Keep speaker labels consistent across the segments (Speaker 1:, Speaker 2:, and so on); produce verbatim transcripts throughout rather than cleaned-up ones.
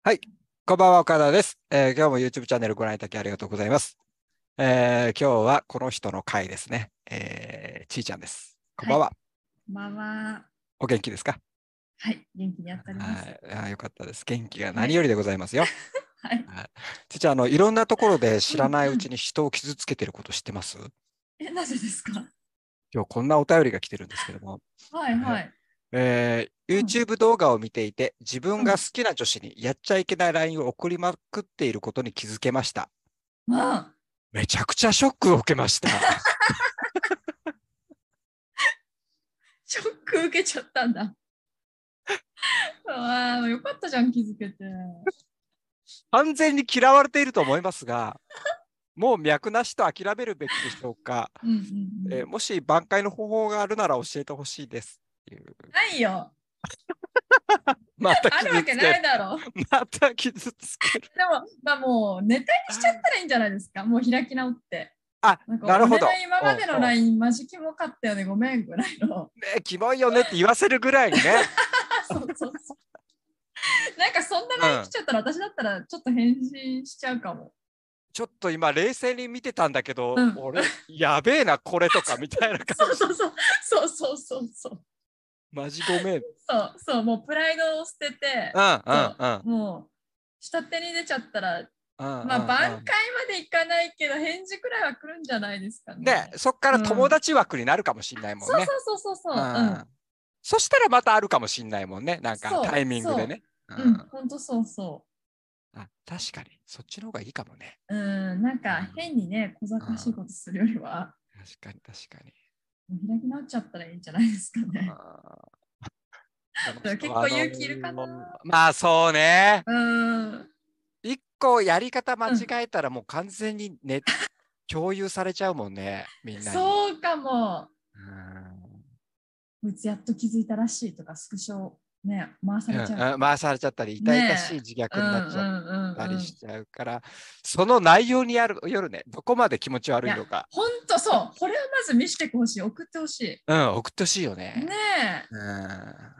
Speaker 1: はい、こんばんは、岡田です。えー今日も YouTube チャンネルご覧いただきありがとうございます。えー今日はこの人の回ですね。えーちーちゃんです。こん
Speaker 2: はい、
Speaker 1: ばんは。
Speaker 2: こんばんは。
Speaker 1: お元気ですか？
Speaker 2: はい、元気にやっております。
Speaker 1: はい、あー、よかったです。元気が
Speaker 2: はい、
Speaker 1: 何よりでございますよ。
Speaker 2: はい。
Speaker 1: はい、ちーちゃん、あの、いろんなところで知ら
Speaker 2: うんうん。
Speaker 1: ないうちに人を傷つけてること知ってます？
Speaker 2: え、なぜですか？
Speaker 1: 今日こんなお便りが来てるんですけども。はい
Speaker 2: はいはい。
Speaker 1: えー
Speaker 2: うん
Speaker 1: YouTube 動画を見ていて、自分が好
Speaker 2: うん。
Speaker 1: きな女子にやっちゃいけない ライン を送りまくっていることに気づけました。
Speaker 2: まあ、
Speaker 1: めちゃくちゃショックを受けました。
Speaker 2: ショック受けちゃったんだ。ああ、よかったじゃん、気づけて。
Speaker 1: 完全に嫌われていると思いますが、もう脈なしと諦めるべきでしょうか。
Speaker 2: うんうんうん。
Speaker 1: えーもし挽回の方法があるなら教えてほしいですっていう。
Speaker 2: ないよ。
Speaker 1: また
Speaker 2: あるわけな
Speaker 1: 傷つける。
Speaker 2: いだろ。
Speaker 1: また傷つける。
Speaker 2: でも、まあもう、ネタにしちゃったらいいんじゃないですか。もう開き直って。
Speaker 1: あ、
Speaker 2: なんか、俺の
Speaker 1: なるほど。
Speaker 2: 今までの
Speaker 1: うんうん
Speaker 2: ライン、マジキモかったよね、ごめんぐらいの。
Speaker 1: ね、キモいよねって言わせるぐらいにね。
Speaker 2: そうそうそう。なんか、そんな
Speaker 1: う
Speaker 2: ライン来
Speaker 1: ん。
Speaker 2: ちゃったら、私だったら、ちょっと返信しちゃうかも。
Speaker 1: ちょっと今冷静に見てたんだけど、
Speaker 2: うん。
Speaker 1: 俺、やべえな、これとかみたいな感じ。
Speaker 2: そうそうそう。そうそうそうそう。
Speaker 1: マジごめん。
Speaker 2: そうそう。もうプライドを捨てて、
Speaker 1: うんうん
Speaker 2: そ
Speaker 1: うん。
Speaker 2: う。もう、下手に出ちゃったら、
Speaker 1: うんう
Speaker 2: まあ、挽回ま
Speaker 1: んうん。
Speaker 2: でいかないけど、返事くらいは来るんじゃないですか
Speaker 1: で、
Speaker 2: ね。
Speaker 1: そっから
Speaker 2: うん。
Speaker 1: 友達枠になるかもしれないもんね。
Speaker 2: そうそうそうそう
Speaker 1: う
Speaker 2: そう。うん。
Speaker 1: ん。そしたらまたあるかもしれないもんね。なんかタイ
Speaker 2: そう、そ
Speaker 1: ミングでね。う
Speaker 2: う。うん。
Speaker 1: ん。
Speaker 2: ほんとそうそ
Speaker 1: あ、確かに。そっちの方がいいかもね。
Speaker 2: う。うん。なんか、
Speaker 1: うん。
Speaker 2: 変にね、小賢しい
Speaker 1: うん、
Speaker 2: ことするよりは、
Speaker 1: 確かに確かに。
Speaker 2: もう開き直っちゃったらいいんじゃないですかね。
Speaker 1: あー、この
Speaker 2: 結
Speaker 1: 人は、あの
Speaker 2: 構勇気いるかな。
Speaker 1: まあそうね。
Speaker 2: うん。
Speaker 1: 一個やり方間違
Speaker 2: うん。
Speaker 1: えたらもう完全にね、共有されちゃうもんね。みんなに。
Speaker 2: そうかも。
Speaker 1: うん。
Speaker 2: こいつやっと気づいたらしいとか、スクショね、回さ
Speaker 1: うん
Speaker 2: れちゃうかも。
Speaker 1: うん、回されちゃったり、痛々しい
Speaker 2: ね
Speaker 1: 自
Speaker 2: え。うん
Speaker 1: 虐になっちゃっ
Speaker 2: うんうんうん。い
Speaker 1: たりしちゃうから、その内容による、よるね、どこまで気持ち悪い
Speaker 2: や、
Speaker 1: のか。
Speaker 2: ほんとそう。これをまず見せてほしい。送ってほし
Speaker 1: うん、送ってほしいよ
Speaker 2: い。ね
Speaker 1: ね。
Speaker 2: え。
Speaker 1: うん。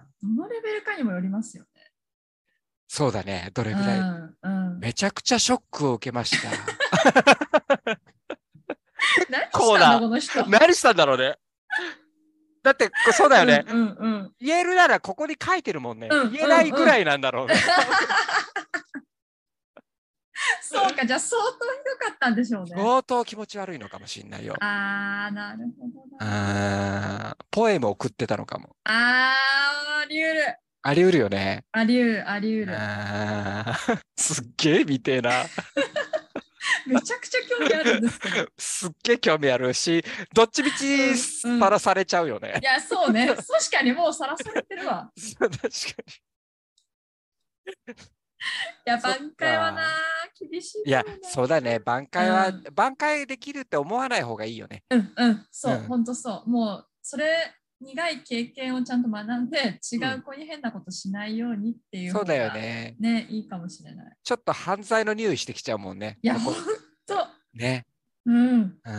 Speaker 2: どのレベルかにもよりますよね。
Speaker 1: そうだね。どれ
Speaker 2: う
Speaker 1: ぐらい。
Speaker 2: んうん。
Speaker 1: めちゃくちゃショックを受けました。結
Speaker 2: 何したの
Speaker 1: 構な。
Speaker 2: この人。
Speaker 1: 何したんだろうね。だって、こそうだよね。
Speaker 2: うんうんうん。
Speaker 1: 言えるならここに書いてるもんね。
Speaker 2: うん
Speaker 1: 言えないぐ
Speaker 2: うんうん。
Speaker 1: らいなんだろうね。多分
Speaker 2: そうか、じゃあ相当ひどかったんでしょうね。
Speaker 1: 相当気持ち悪いのかもしんないよ。
Speaker 2: あー、なるほどな。
Speaker 1: あー、ポエム送ってたのかも。
Speaker 2: あー、あり得る。
Speaker 1: あり得るよね。
Speaker 2: あり得る、あり得る。
Speaker 1: あーすっげえみてえな。
Speaker 2: めちゃくちゃ興味あるんですけど。
Speaker 1: すっげえ興味あるし、どっちみち
Speaker 2: うんうん。
Speaker 1: さらされちゃうよね。
Speaker 2: いや、そうね。確かにもうさらされてるわ。
Speaker 1: 確か
Speaker 2: いや、
Speaker 1: に。そっ
Speaker 2: 挽回はな、
Speaker 1: か。
Speaker 2: 厳しい
Speaker 1: いや、
Speaker 2: かも
Speaker 1: そうだね。挽回
Speaker 2: な。
Speaker 1: は、
Speaker 2: うん。
Speaker 1: 挽回できるって思わない方がいいよね。
Speaker 2: うんうん。そう、ほ
Speaker 1: うん。
Speaker 2: んとそう。もう、それ、苦い経験をちゃんと学んで、違
Speaker 1: うん。
Speaker 2: う子に変なことしないようにっていう
Speaker 1: そうだよ
Speaker 2: 方が、
Speaker 1: ね。
Speaker 2: ね、いいかもしれない。
Speaker 1: ちょっと犯罪の匂いしてきちゃうもんね。
Speaker 2: いや、ほん
Speaker 1: ここに来ると。
Speaker 2: と。
Speaker 1: ね。
Speaker 2: うん。
Speaker 1: うん。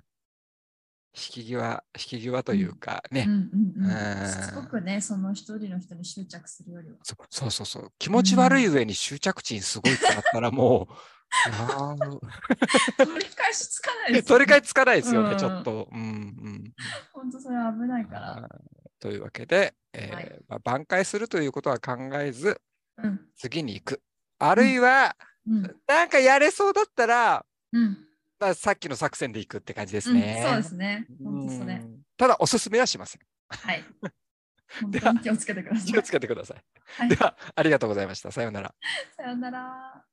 Speaker 1: 引き際、引き際という
Speaker 2: うん。
Speaker 1: かね。
Speaker 2: うんうん
Speaker 1: う
Speaker 2: うん。しつこく
Speaker 1: ん。
Speaker 2: ね、その一人の人に執着するよりは。
Speaker 1: そそうそうそう。気
Speaker 2: う
Speaker 1: 持ち悪い
Speaker 2: ん。
Speaker 1: 上に執着心すごいってなったらもう、いやー
Speaker 2: 取り返しつかないですよね。
Speaker 1: 取り替えつかないで
Speaker 2: う
Speaker 1: すよね、ちょっ
Speaker 2: ん。
Speaker 1: と。うんうん
Speaker 2: ほんとそれ危ないから。
Speaker 1: あーというわけで、
Speaker 2: はい。
Speaker 1: えーまあ、挽回するということは考えず、
Speaker 2: うん。
Speaker 1: 次に行く。あるい
Speaker 2: うん。
Speaker 1: は、
Speaker 2: うん。
Speaker 1: なんかやれそうだったら、
Speaker 2: うん。
Speaker 1: まあ、さっきの作戦で行くって感じです
Speaker 2: うん。そうで
Speaker 1: ね。
Speaker 2: すね。ほん
Speaker 1: う
Speaker 2: とそれ。
Speaker 1: ん。ただ、おすすめはしません。
Speaker 2: はい。本
Speaker 1: では、
Speaker 2: 当に気をつけてくださ
Speaker 1: 気を
Speaker 2: い。
Speaker 1: つけてください。
Speaker 2: はい。
Speaker 1: では、ありがとうございました。さようなら。
Speaker 2: さようなら。